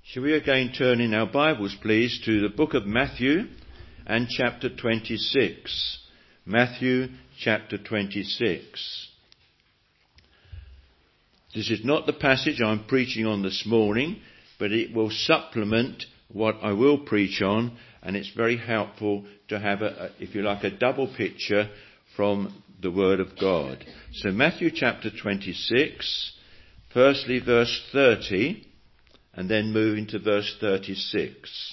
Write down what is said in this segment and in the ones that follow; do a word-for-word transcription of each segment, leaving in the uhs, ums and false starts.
Shall we again turn in our Bibles, please, to the book of Matthew and chapter twenty-six. Matthew chapter twenty-six. This is not the passage I'm preaching on this morning, but it will supplement what I will preach on, and it's very helpful to have, a, if you like, a double picture from the Word of God. So Matthew chapter twenty-six, firstly verse thirty, and then moving to verse thirty-six.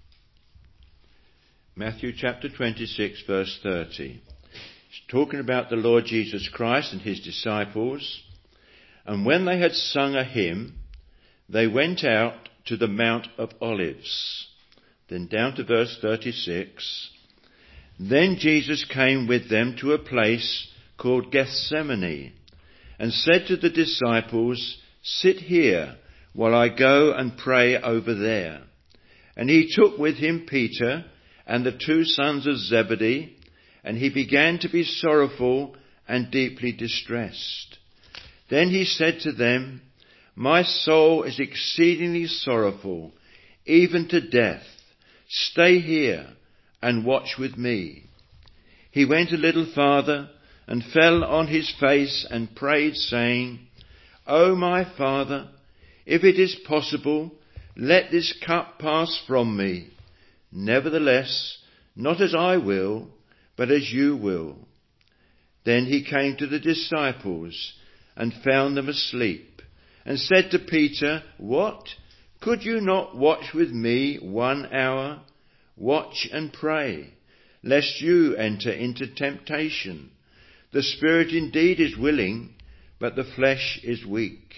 Matthew chapter twenty-six, verse thirty. It's talking about the Lord Jesus Christ and his disciples. And when they had sung a hymn, they went out to the Mount of Olives. Then down to verse thirty-six. Then Jesus came with them to a place called Gethsemane, and said to the disciples, "Sit here, while I go and pray over there." And he took with him Peter and the two sons of Zebedee, and he began to be sorrowful and deeply distressed. Then he said to them, "My soul is exceedingly sorrowful, even to death. Stay here and watch with me." He went a little farther and fell on his face and prayed, saying, "O my Father, if it is possible, let this cup pass from me. Nevertheless, not as I will, but as you will." Then he came to the disciples and found them asleep, and said to Peter, "What? Could you not watch with me one hour? Watch and pray, lest you enter into temptation. The spirit indeed is willing, but the flesh is weak."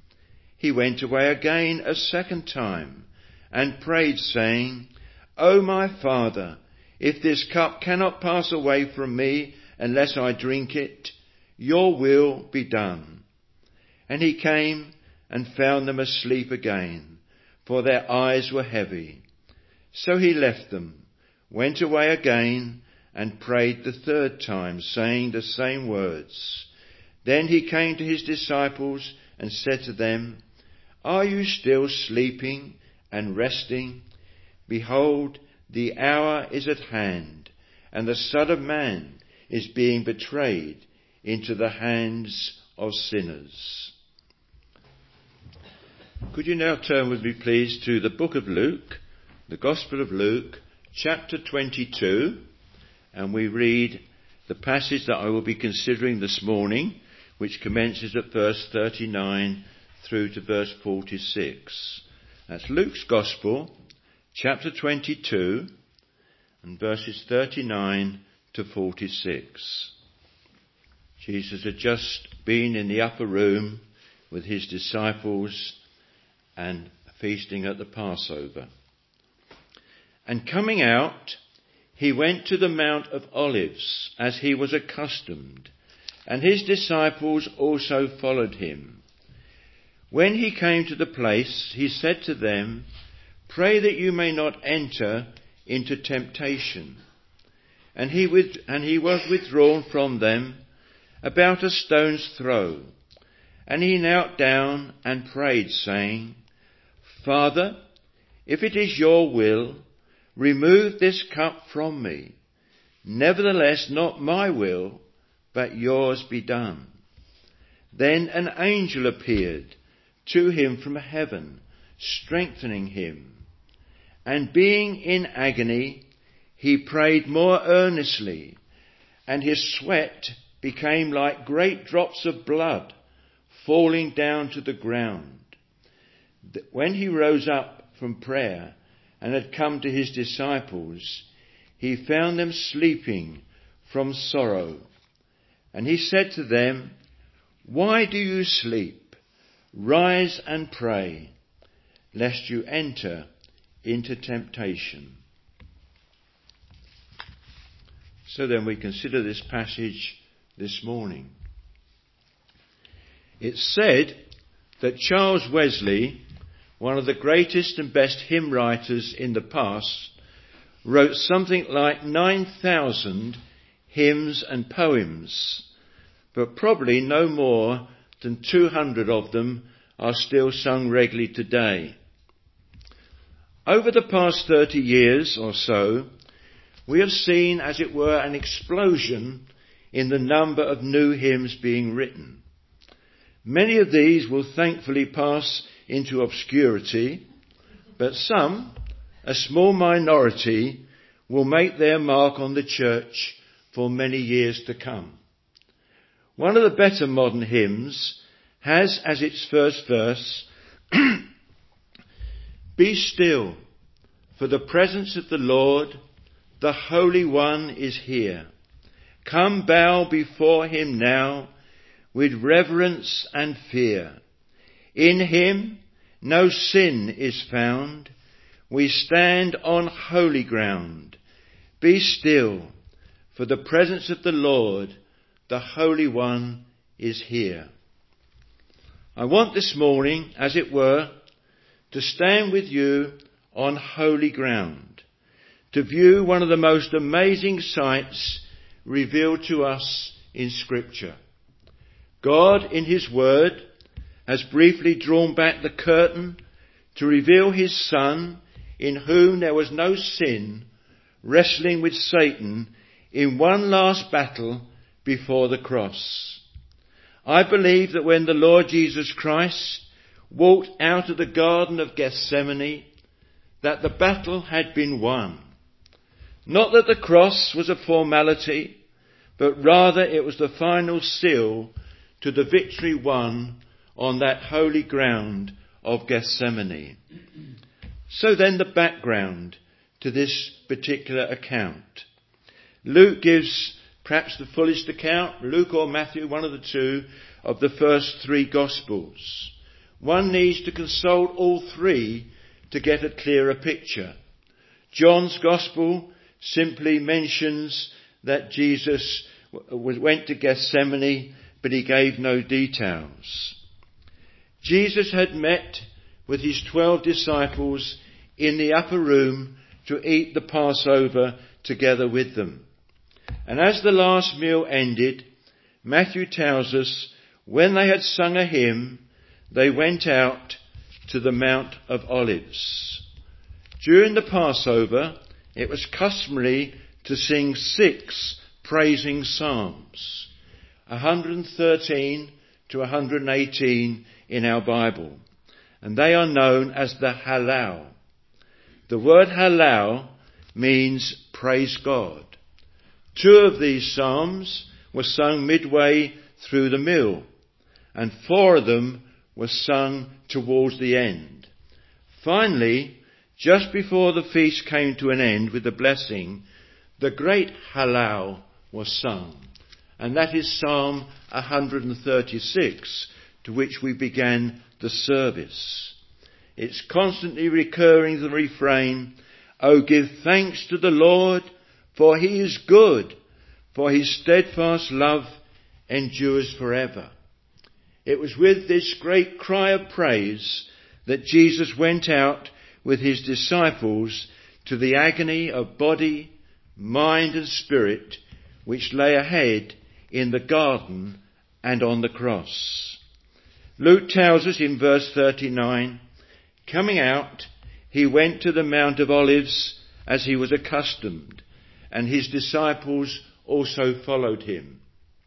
He went away again a second time and prayed, saying, "O my Father, if this cup cannot pass away from me unless I drink it, your will be done." And he came and found them asleep again, for their eyes were heavy. So he left them, went away again, and prayed the third time, saying the same words. Then he came to his disciples and said to them, "Are you still sleeping and resting? Behold, the hour is at hand, and the Son of Man is being betrayed into the hands of sinners." Could you now turn with me, please, to the book of Luke, the Gospel of Luke, chapter twenty-two, and we read the passage that I will be considering this morning, which commences at verse thirty-nine through to verse forty-six. That's Luke's Gospel, chapter twenty-two, and verses thirty-nine to forty-six. Jesus had just been in the upper room with his disciples and feasting at the Passover. And coming out, he went to the Mount of Olives, as he was accustomed, and his disciples also followed him. When he came to the place, he said to them, "Pray that you may not enter into temptation." And he, with, and he was withdrawn from them about a stone's throw. And he knelt down and prayed, saying, "Father, if it is your will, remove this cup from me. Nevertheless, not my will, but yours be done." Then an angel appeared to him from heaven, strengthening him. And being in agony, he prayed more earnestly, and his sweat became like great drops of blood falling down to the ground. When he rose up from prayer and had come to his disciples, he found them sleeping from sorrow. And he said to them, "Why do you sleep? Rise and pray, lest you enter into temptation." So then we consider this passage this morning. It's said that Charles Wesley, one of the greatest and best hymn writers in the past, wrote something like nine thousand hymns and poems, but probably no more than two hundred of them are still sung regularly today. Over the past thirty years or so, we have seen, as it were, an explosion in the number of new hymns being written. Many of these will thankfully pass into obscurity, but some, a small minority, will make their mark on the church for many years to come. One of the better modern hymns has as its first verse, "Be still, for the presence of the Lord, the Holy One, is here. Come bow before him now with reverence and fear. In him no sin is found. We stand on holy ground. Be still, for the presence of the Lord, the Holy One, is here." I want this morning, as it were, to stand with you on holy ground, to view one of the most amazing sights revealed to us in Scripture. God, in his word, has briefly drawn back the curtain to reveal his Son, in whom there was no sin, wrestling with Satan in one last battle before the cross. I believe that when the Lord Jesus Christ walked out of the Garden of Gethsemane, that the battle had been won. Not that the cross was a formality, but rather it was the final seal to the victory won on that holy ground of Gethsemane. So then the background to this particular account. Luke gives perhaps the fullest account, Luke or Matthew, one of the two, of the first three Gospels. One needs to consult all three to get a clearer picture. John's Gospel simply mentions that Jesus went to Gethsemane, but he gave no details. Jesus had met with his twelve disciples in the upper room to eat the Passover together with them. And as the last meal ended, Matthew tells us, when they had sung a hymn, they went out to the Mount of Olives. During the Passover, it was customary to sing six praising psalms, one hundred thirteen to one hundred eighteen in our Bible, and they are known as the Hallel. The word Hallel means praise God. Two of these psalms were sung midway through the meal, and four of them were sung towards the end. Finally, just before the feast came to an end with the blessing, the great Hallel was sung, and that is Psalm one hundred thirty-six, to which we began the service. It's constantly recurring the refrain, "Oh, give thanks to the Lord, for he is good, for his steadfast love endures forever." It was with this great cry of praise that Jesus went out with his disciples to the agony of body, mind and spirit which lay ahead in the garden and on the cross. Luke tells us in verse thirty-nine, coming out, he went to the Mount of Olives as he was accustomed, and his disciples also followed him.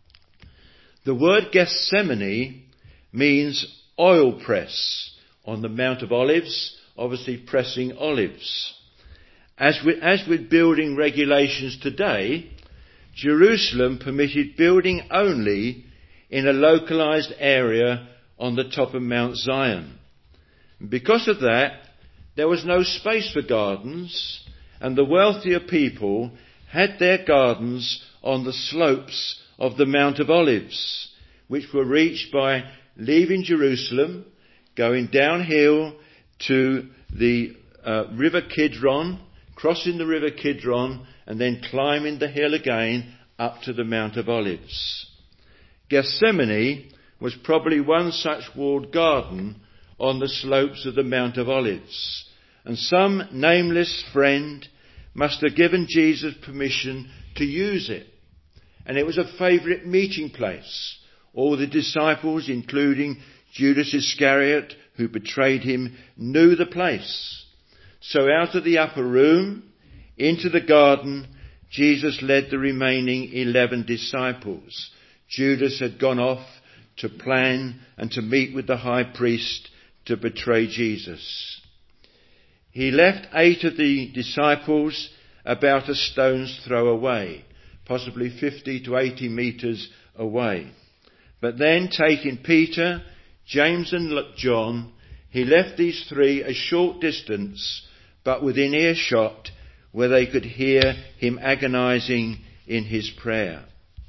The word Gethsemane means oil press on the Mount of Olives, obviously pressing olives. As with, as with building regulations today, Jerusalem permitted building only in a localized area on the top of Mount Zion. Because of that, there was no space for gardens, and the wealthier people had their gardens on the slopes of the Mount of Olives, which were reached by leaving Jerusalem, going downhill to the uh, River Kidron, crossing the River Kidron, and then climbing the hill again up to the Mount of Olives. Gethsemane was probably one such walled garden on the slopes of the Mount of Olives, and some nameless friend must have given Jesus permission to use it. And it was a favourite meeting place. All the disciples, including Judas Iscariot, who betrayed him, knew the place. So out of the upper room, into the garden, Jesus led the remaining eleven disciples. Judas had gone off to plan and to meet with the high priest to betray Jesus. He left eight of the disciples about a stone's throw away, possibly fifty to eighty metres away. But then, taking Peter, James and John, he left these three a short distance, but within earshot, where they could hear him agonizing in his prayer.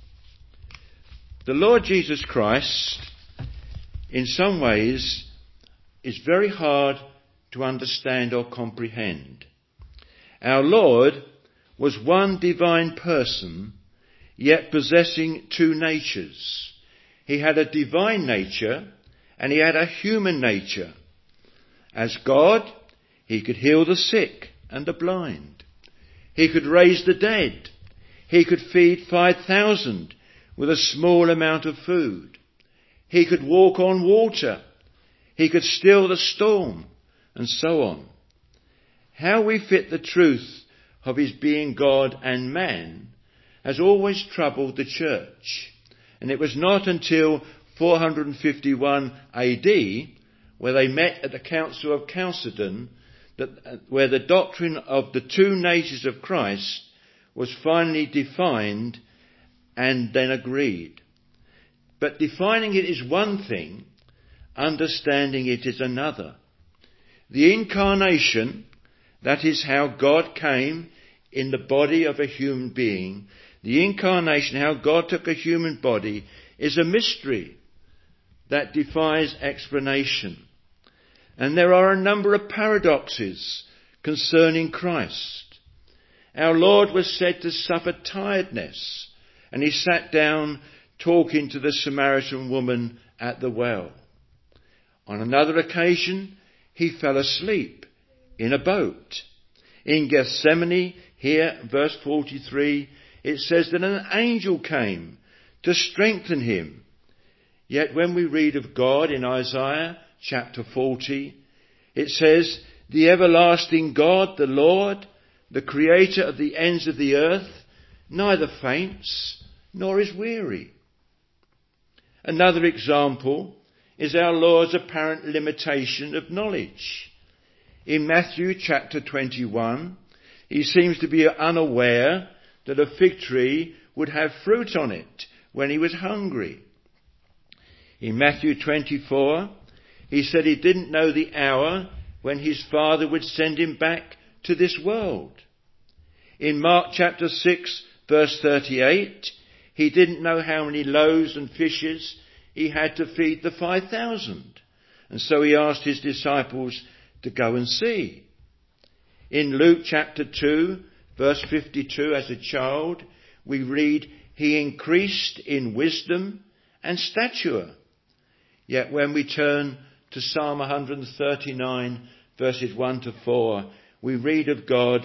The Lord Jesus Christ, in some ways, is very hard to understand or comprehend. Our Lord was one divine person, yet possessing two natures. He had a divine nature and he had a human nature. As God, he could heal the sick and the blind. He could raise the dead. He could feed five thousand with a small amount of food. He could walk on water. He could still the storm, and so on. How we fit the truth of his being God and man has always troubled the church. And it was not until four fifty-one A D, where they met at the Council of Chalcedon, that, where the doctrine of the two natures of Christ was finally defined and then agreed. But defining it is one thing, understanding it is another. The incarnation, that is how God came in the body of a human being, the incarnation, how God took a human body, is a mystery that defies explanation. And there are a number of paradoxes concerning Christ. Our Lord was said to suffer tiredness, and he sat down talking to the Samaritan woman at the well. On another occasion, he fell asleep in a boat. In Gethsemane, here, verse forty-three, it says that an angel came to strengthen him. Yet when we read of God in Isaiah chapter forty, it says, the everlasting God, the Lord, the creator of the ends of the earth, neither faints nor is weary. Another example is our Lord's apparent limitation of knowledge. In Matthew chapter twenty-one, he seems to be unaware that a fig tree would have fruit on it when he was hungry. In Matthew twenty-four, he said he didn't know the hour when his Father would send him back to this world. In Mark chapter six, verse thirty-eight, he didn't know how many loaves and fishes he had to feed the five thousand. And so he asked his disciples to go and see. In Luke chapter two, verse fifty-two, as a child, we read, he increased in wisdom and stature. Yet when we turn to Psalm one thirty-nine, verses one to four, we read of God,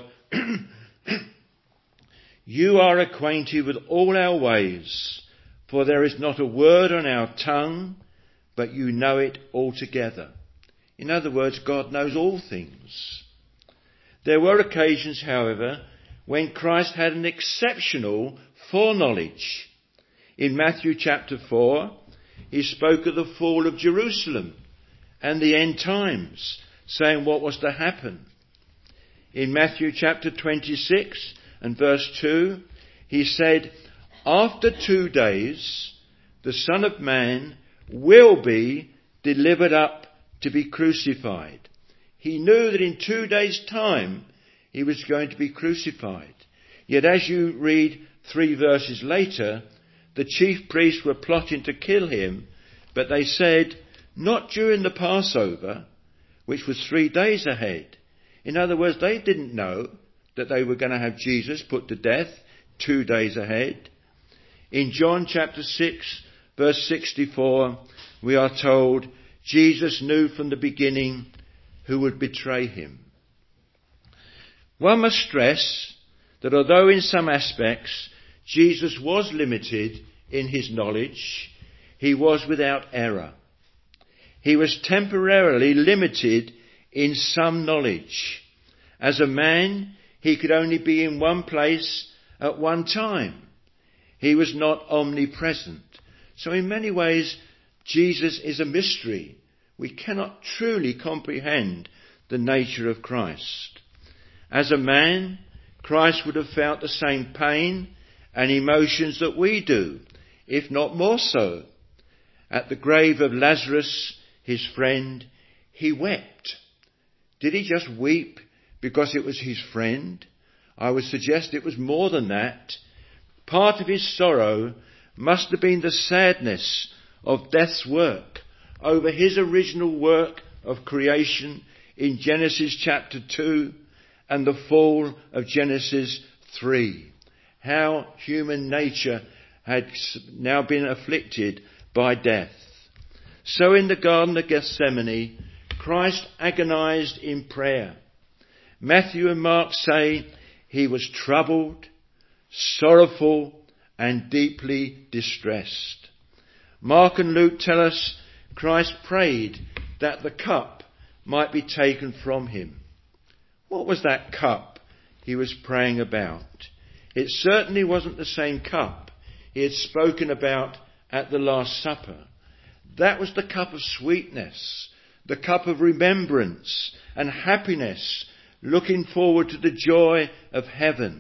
you are acquainted with all our ways, for there is not a word on our tongue, but you know it altogether. In other words, God knows all things. There were occasions, however, when Christ had an exceptional foreknowledge. In Matthew chapter four, he spoke of the fall of Jerusalem and the end times, saying what was to happen. In Matthew chapter twenty-six and verse two, he said, after two days, the Son of Man will be delivered up to be crucified. He knew that in two days' time he was going to be crucified. Yet as you read three verses later, the chief priests were plotting to kill him, but they said, not during the Passover, which was three days ahead. In other words, they didn't know that they were going to have Jesus put to death two days ahead. In John chapter six, verse sixty-four, we are told Jesus knew from the beginning who would betray him. One must stress that although in some aspects Jesus was limited in his knowledge, he was without error. He was temporarily limited in some knowledge. As a man, he could only be in one place at one time. He was not omnipresent. So in many ways, Jesus is a mystery. We cannot truly comprehend the nature of Christ. As a man, Christ would have felt the same pain and emotions that we do, if not more so. At the grave of Lazarus, his friend, he wept. Did he just weep because it was his friend? I would suggest it was more than that. Part of his sorrow must have been the sadness of death's work over his original work of creation in Genesis chapter two and the fall of Genesis three. How human nature had now been afflicted by death. So in the Garden of Gethsemane, Christ agonized in prayer. Matthew and Mark say he was troubled, sorrowful, and deeply distressed. Mark and Luke tell us Christ prayed that the cup might be taken from him. What was that cup he was praying about? It certainly wasn't the same cup he had spoken about at the Last Supper. That was the cup of sweetness, the cup of remembrance and happiness, looking forward to the joy of heaven.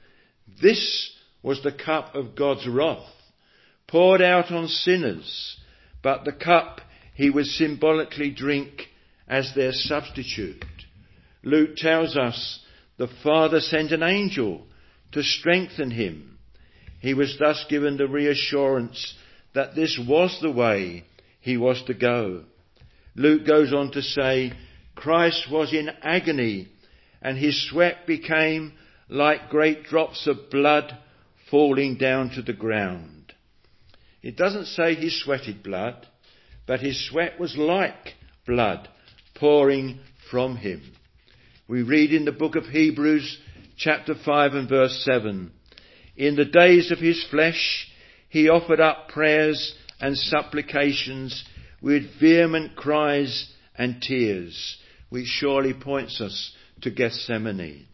This was the cup of God's wrath, poured out on sinners, but the cup he would symbolically drink as their substitute. Luke tells us the Father sent an angel to strengthen him. He was thus given the reassurance that this was the way he was to go. Luke goes on to say, Christ was in agony, and his sweat became like great drops of blood falling down to the ground. It doesn't say he sweated blood, but his sweat was like blood pouring from him. We read in the book of Hebrews chapter five and verse seven, in the days of his flesh he offered up prayers and supplications with vehement cries and tears, which surely points us to Gethsemane.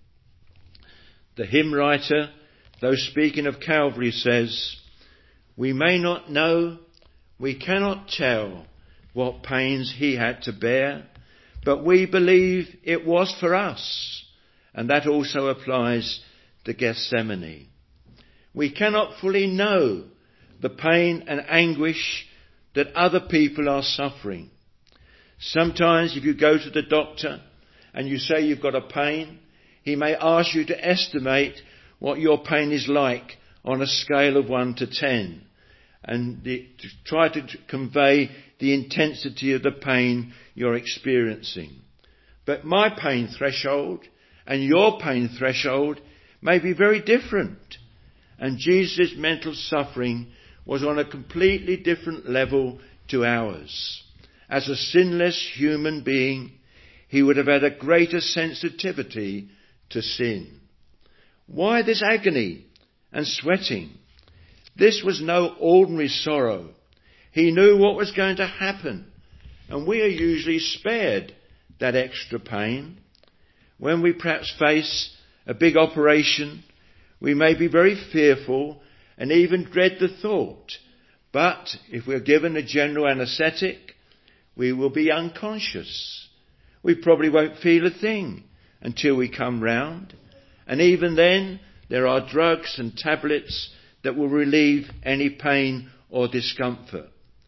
The hymn writer, though speaking of Calvary, says, we may not know, we cannot tell what pains he had to bear, but we believe it was for us. And that also applies to Gethsemane. We cannot fully know the pain and anguish that other people are suffering. Sometimes if you go to the doctor and you say you've got a pain, he may ask you to estimate what your pain is like on a scale of one to ten, and the, to try to convey the intensity of the pain you're experiencing. But my pain threshold and your pain threshold may be very different. And Jesus' mental suffering was on a completely different level to ours. As a sinless human being, he would have had a greater sensitivity to sin. Why this agony and sweating? This was no ordinary sorrow. He knew what was going to happen, and we are usually spared that extra pain. When we perhaps face a big operation, we may be very fearful and even dread the thought. But if we're given a general anaesthetic, we will be unconscious. We probably won't feel a thing until we come round. And even then, there are drugs and tablets that will relieve any pain or discomfort.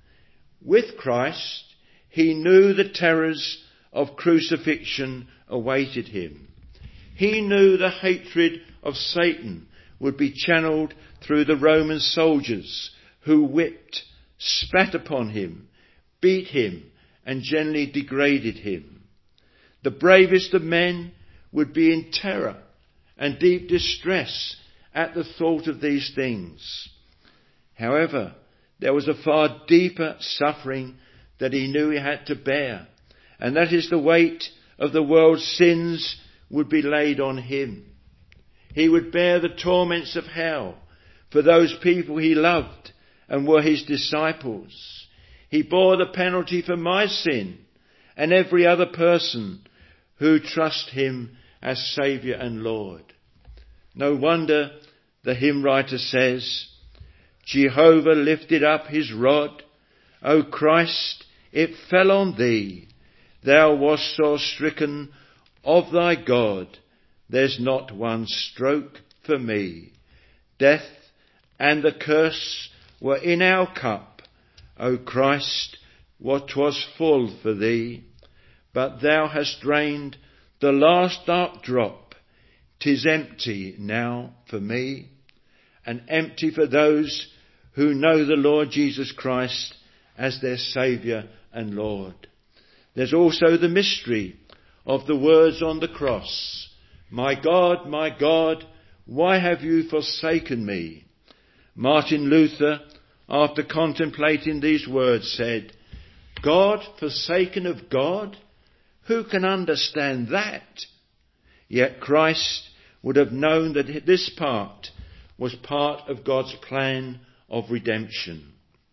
With Christ, he knew the terrors of crucifixion awaited him. He knew the hatred of Satan would be channeled through the Roman soldiers who whipped, spat upon him, beat him, and generally degraded him. The bravest of men would be in terror and deep distress at the thought of these things. However, there was a far deeper suffering that he knew he had to bear, and that is the weight of the world's sins would be laid on him. He would bear the torments of hell for those people he loved and were his disciples. He bore the penalty for my sin and every other person who trust him as Saviour and Lord. No wonder the hymn writer says, Jehovah lifted up his rod. O Christ, it fell on thee. Thou wast sore stricken of thy God. There's not one stroke for me. Death and the curse were in our cup. O Christ, what 'twas full for thee. But thou hast drained the last dark drop. 'Tis empty now for me, and empty for those who know the Lord Jesus Christ as their Saviour and Lord. There's also the mystery of the words on the cross. My God, my God, why have you forsaken me? Martin Luther, after contemplating these words, said, God forsaken of God? Who can understand that? Yet Christ would have known that this part was part of God's plan of redemption.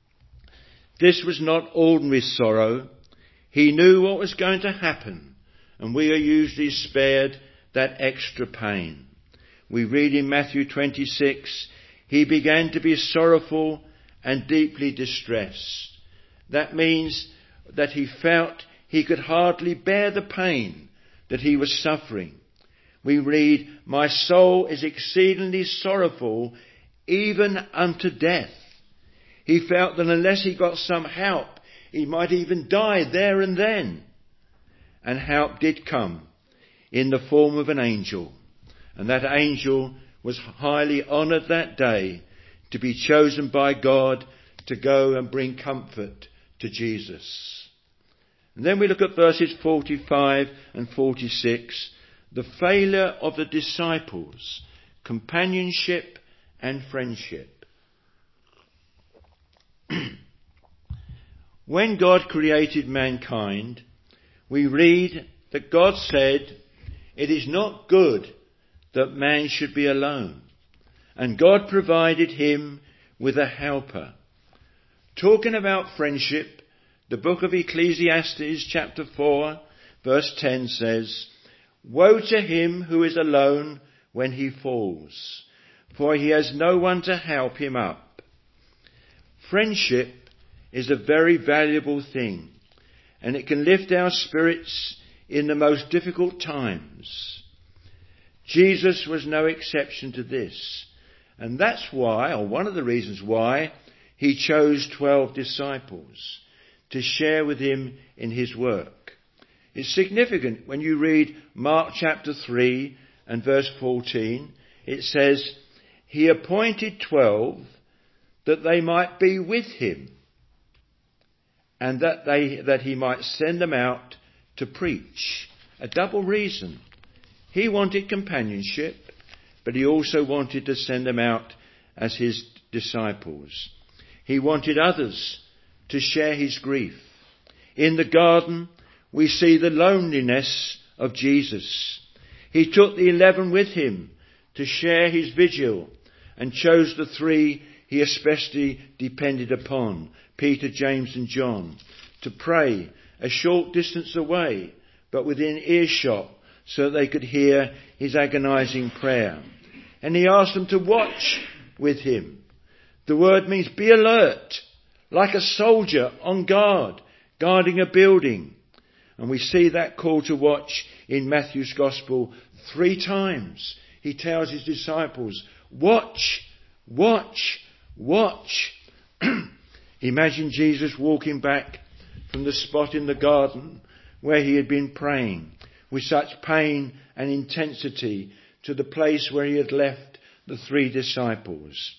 This was not ordinary sorrow. He knew what was going to happen, and we are usually spared that extra pain. We read in Matthew twenty-six, he began to be sorrowful and deeply distressed. That means that he felt he could hardly bear the pain that he was suffering. We read, my soul is exceedingly sorrowful, even unto death. He felt that unless he got some help, he might even die there and then. And help did come in the form of an angel. And that angel was highly honoured that day to be chosen by God to go and bring comfort to Jesus. And then we look at verses forty-five and forty-six, the failure of the disciples, companionship and friendship. When God created mankind, we read that God said, it is not good that man should be alone. And God provided him with a helper. Talking about friendship, the book of Ecclesiastes chapter four verse ten says, woe to him who is alone when he falls, for he has no one to help him up. Friendship is a very valuable thing, and it can lift our spirits in the most difficult times. Jesus was no exception to this, and that's why, or one of the reasons why, he chose twelve disciples to share with him in his work. It's significant when you read Mark chapter three and verse fourteen. It says, he appointed twelve that they might be with him, and that they that he might send them out to preach. A double reason. He wanted companionship, but he also wanted to send them out as his disciples. He wanted others to share his grief. In the garden, we see the loneliness of Jesus. He took the eleven with him to share his vigil and chose the three he especially depended upon, Peter, James and John, to pray a short distance away, but within earshot, so they could hear his agonizing prayer. And he asked them to watch with him. The word means be alert, like a soldier on guard, guarding a building. And we see that call to watch in Matthew's Gospel three times. He tells his disciples, watch, watch, watch. Imagine Jesus walking back from the spot in the garden where he had been praying with such pain and intensity to the place where he had left the three disciples.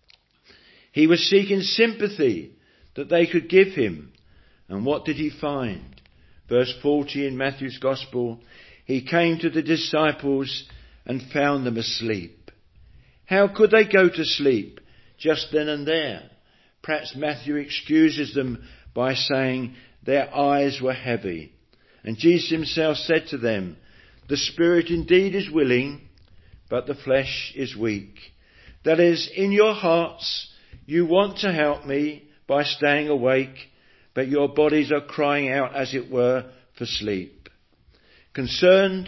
He was seeking sympathy that they could give him. And what did he find? Verse forty in Matthew's Gospel, he came to the disciples and found them asleep. How could they go to sleep just then and there? Perhaps Matthew excuses them by saying their eyes were heavy. And Jesus himself said to them, the spirit indeed is willing, but the flesh is weak. That is, in your hearts you want to help me by staying awake, but your bodies are crying out, as it were, for sleep. Concerned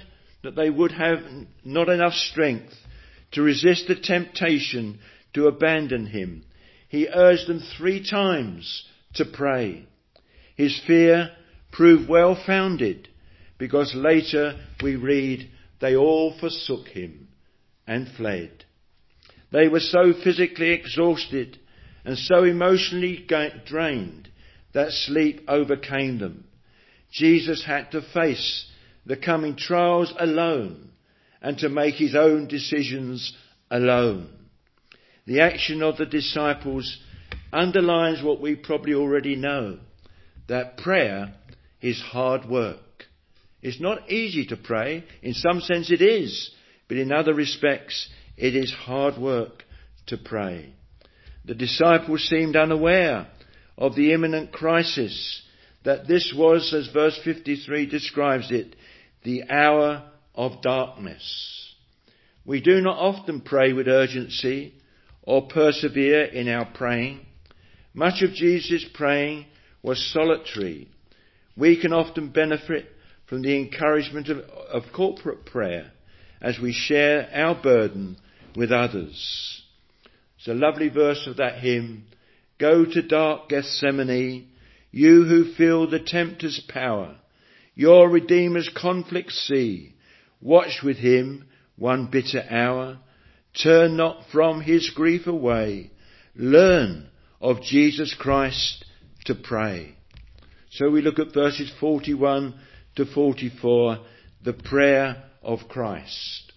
that they would have not enough strength to resist the temptation to abandon him, he urged them three times to pray. His fear proved well founded, because later we read they all forsook him and fled. They were so physically exhausted and so emotionally drained that sleep overcame them. Jesus had to face the coming trials alone and to make his own decisions alone. The action of the disciples underlines what we probably already know, that prayer is hard work. It's not easy to pray. In some sense it is, but in other respects it is hard work to pray. The disciples seemed unaware of the imminent crisis, that this was, as verse fifty-three describes it, the hour of darkness. We do not often pray with urgency or persevere in our praying. Much of Jesus' praying was solitary. We can often benefit from the encouragement of, of corporate prayer as we share our burden with others. It's a lovely verse of that hymn. Go to dark Gethsemane, you who feel the tempter's power. Your Redeemer's conflict see. Watch with him one bitter hour. Turn not from his grief away. Learn of Jesus Christ to pray. So we look at verses forty-one to forty-four, the prayer of Christ.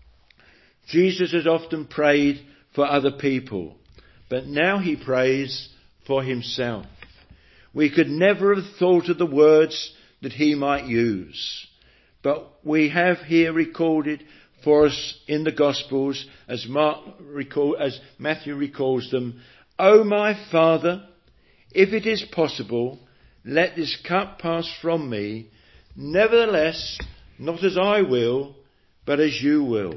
Jesus has often prayed for other people, but now he prays for himself. We could never have thought of the words that he might use, but we have here recorded for us in the Gospels, as Mark recall, as Matthew recalls them, O my Father, if it is possible, let this cup pass from me. Nevertheless, not as I will, but as you will.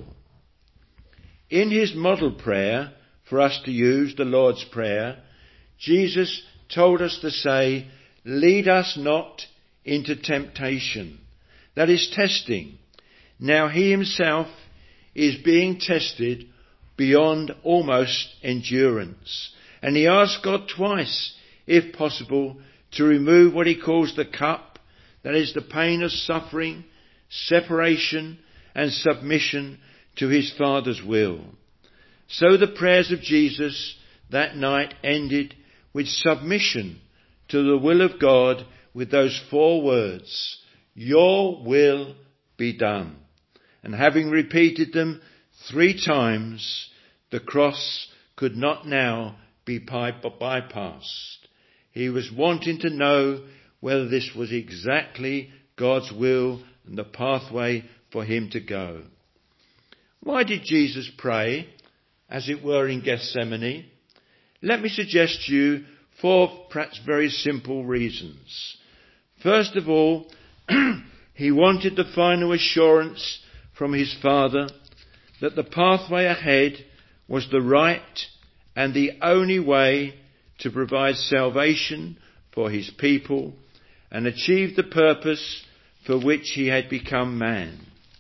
In his model prayer, for us to use, the Lord's Prayer, Jesus told us to say, lead us not into temptation. That is testing. Now he himself is being tested beyond almost endurance. And he asked God twice, if possible, to remove what he calls the cup, that is the pain of suffering, separation and submission to his Father's will. So the prayers of Jesus that night ended with submission to the will of God with those four words, your will be done. And having repeated them three times, the cross could not now be bypassed. He was wanting to know whether this was exactly God's will and the pathway for him to go. Why did Jesus pray, as it were, in Gethsemane? Let me suggest to you four perhaps very simple reasons. First of all, he wanted the final assurance from his Father that the pathway ahead was the right and the only way to provide salvation for his people and achieve the purpose for which he had become man.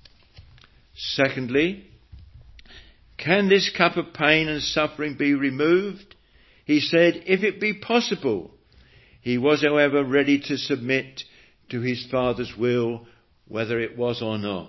Secondly, can this cup of pain and suffering be removed? He said, if it be possible. He was, however, ready to submit to his Father's will, whether it was or not.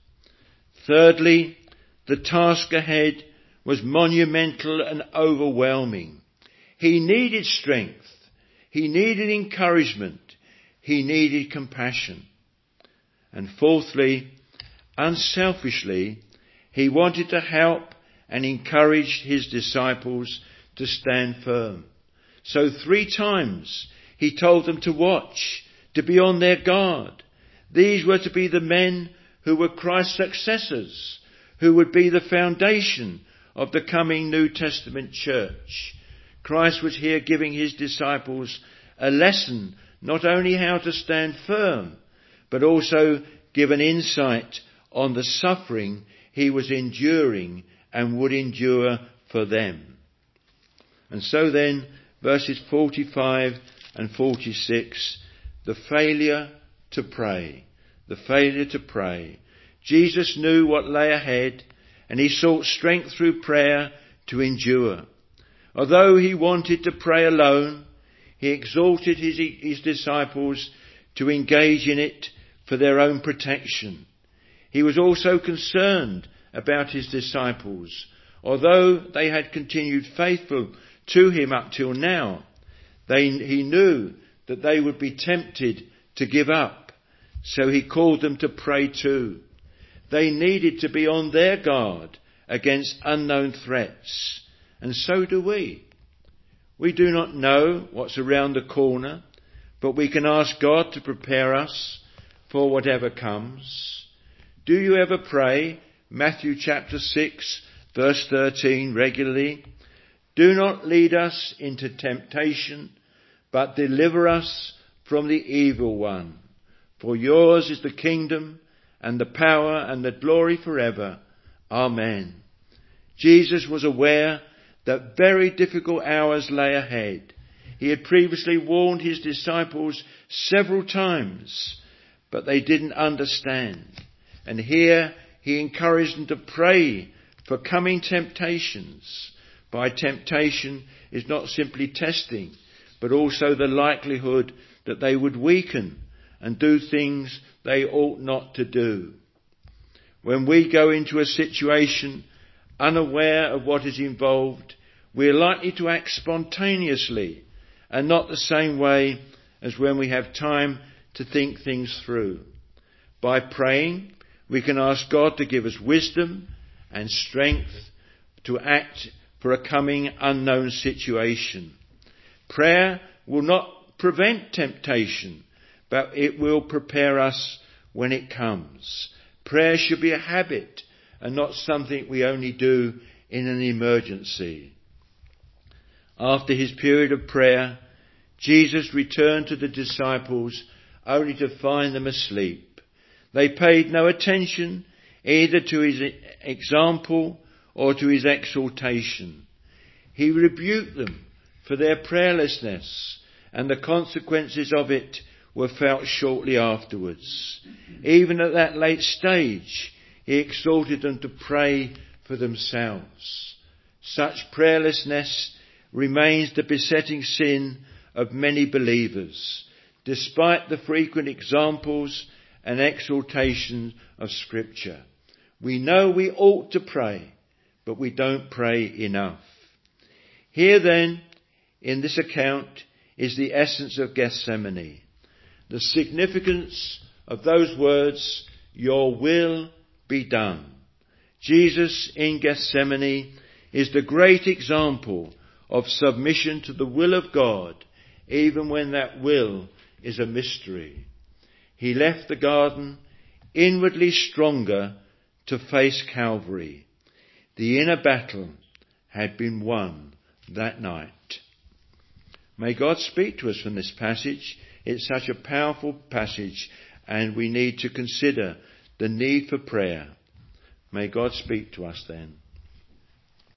Thirdly, the task ahead was monumental and overwhelming. He needed strength. He needed encouragement. He needed compassion. And fourthly, unselfishly, he wanted to help and encourage his disciples to stand firm. So three times he told them to watch, to be on their guard. These were to be the men who were Christ's successors, who would be the foundation of the coming New Testament church. Christ was here giving his disciples a lesson, not only how to stand firm, but also give an insight on the suffering he was enduring and would endure for them. And so then, verses forty-five and forty-six, the failure to pray. The failure to pray. Jesus knew what lay ahead, and he sought strength through prayer to endure. Although he wanted to pray alone, he exhorted his, his disciples to engage in it for their own protection. He was also concerned about his disciples. Although they had continued faithful to him up till now, they, he knew that they would be tempted to give up. So he called them to pray too. They needed to be on their guard against unknown threats. And so do we. We do not know what's around the corner, but we can ask God to prepare us for whatever comes. Do you ever pray Matthew chapter six verse thirteen regularly? Do not lead us into temptation, but deliver us from the evil one. For yours is the kingdom and the power and the glory forever. Amen. Jesus was aware that very difficult hours lay ahead. He had previously warned his disciples several times, but they didn't understand. And here he encouraged them to pray for coming temptations. By temptation is not simply testing, but also the likelihood that they would weaken and do things they ought not to do. When we go into a situation unaware of what is involved, we are likely to act spontaneously and not the same way as when we have time to think things through. By praying, we can ask God to give us wisdom and strength to act for a coming unknown situation. Prayer will not prevent temptation, but it will prepare us when it comes. Prayer should be a habit and not something we only do in an emergency. After his period of prayer, Jesus returned to the disciples only to find them asleep. They paid no attention either to his example or to his exhortation. He rebuked them for their prayerlessness, and the consequences of it were felt shortly afterwards. Even at that late stage, he exhorted them to pray for themselves. Such prayerlessness remains the besetting sin of many believers, despite the frequent examples and exhortations of Scripture. We know we ought to pray, but we don't pray enough. Here then, in this account, is the essence of Gethsemane. The significance of those words, your will be done. Jesus in Gethsemane is the great example of submission to the will of God, even when that will is a mystery. He left the garden inwardly stronger to face Calvary. The inner battle had been won that night. May God speak to us from this passage. It's such a powerful passage, and we need to consider the need for prayer. May God speak to us then.